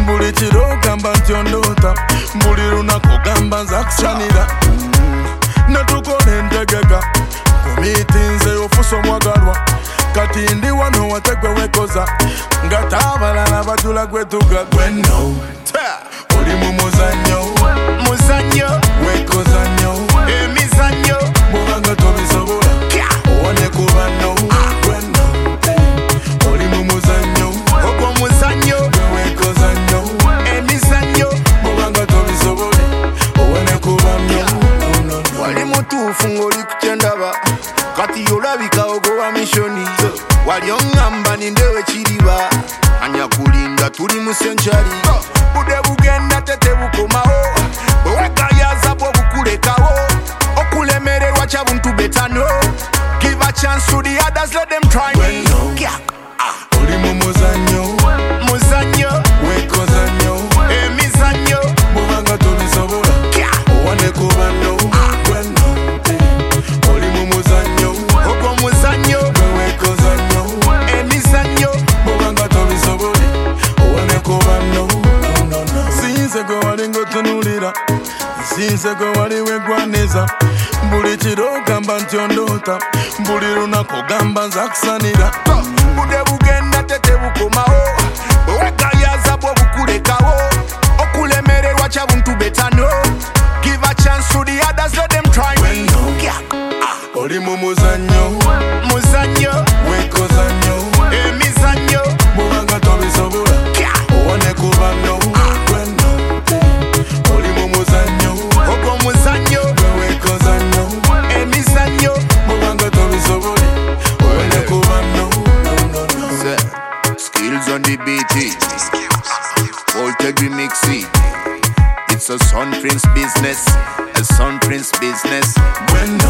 buli kiro gamba nti ondoota, buli lunaku gamba nza kusanira. Natukola entegeka ku miitinze ofusa omwagalwa, kati ndi wano wategwe wekoza, nga taabalala bajula gwetuga gwenno. Oli mu muzannyo, muzannyo wekoza nnyo, emizannyo bwobanga tobisobola owone ku banno. Gwenno oli mu muzannyo, ogwo muzannyo wekoza nnyo, emizannyo bwobanga tobisobole owone ku banno. wali mutuufu ng'oli ku kyendaba, kati olabika ogoba mishoni, wali oŋŋamba nindewe kiriba, anya kulinda tuli mu senchari, budde bugenda tete bukomawo, bwewagayaza bwobukulekawo, okulemererwa kya buntu betano, give a chance to the others, let them try me. Oli mu muzannyo, muzannyo wekoza nnyo, emizannyo bwobanga tobisobola owone ku banno. Gwenno oli mu muzannyo, ogwo muzannyo wekoza nnyo, emizannyo bwobanga tobisobole owone ku banno. Sinze gwe wali ng'otunuulira, sinze gwe wali wegwaniza, buli kiro gamba nti ondoota, buli lunaku gamba nza kusanira. budde bugenda tete bukomawo, bwewagayaza bwobukulekawo, okulemererwa kya buntu betano, give a chance to the others, let them try me. Oli mu muzannyo, muzannyo wekoza nnyo, emizannyo bwobanga tobisobola owone ku banno. Gwenno oli mu muzannyo, ogwo muzannyo wekoza nnyo, emizannyo bwobanga tobisobole owone ku banno. skills on the beat, Voltage remix it. It's a Sun Prince business, a Sun Prince business. Gwenno